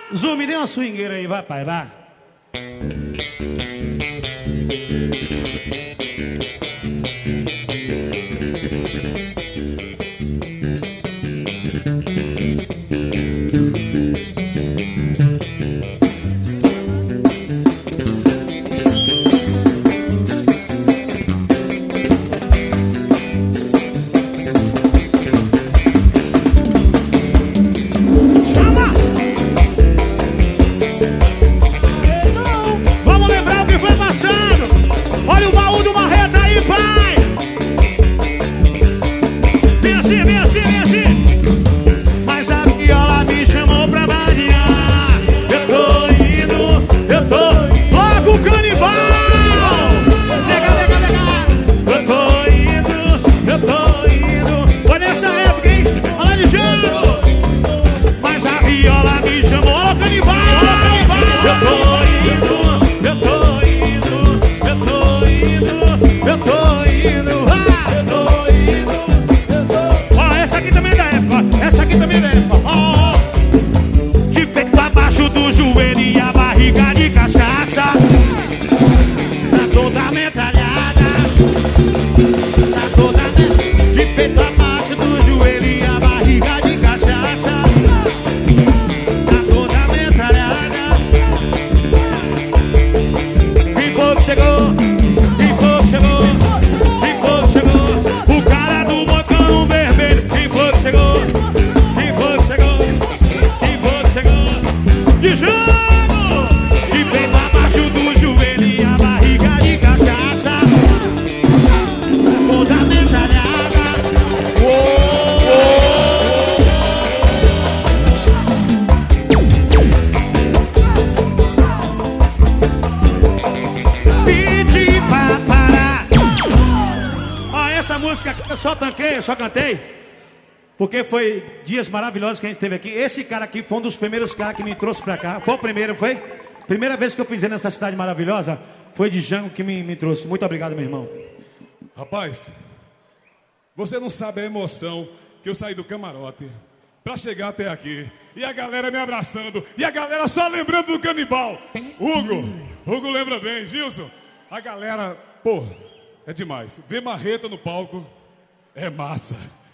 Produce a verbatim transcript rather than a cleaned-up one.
Zu, me dê uma swingueira aí, vai, pai, vai. Eu só tanquei, eu só cantei porque foi dias maravilhosos que a gente teve aqui. Esse cara aqui foi um dos primeiros caras que me trouxe pra cá. Foi o primeiro, foi? Primeira vez que eu pisei nessa cidade maravilhosa foi de Jango que me, me trouxe. Muito obrigado, meu irmão. Rapaz, você não sabe a emoção que eu saí do camarote pra chegar até aqui. E a galera me abraçando. E a galera só lembrando do canibal. Hugo, Hugo lembra bem. Gilson, a galera, pô, é demais. Ver Marreta no palco é massa.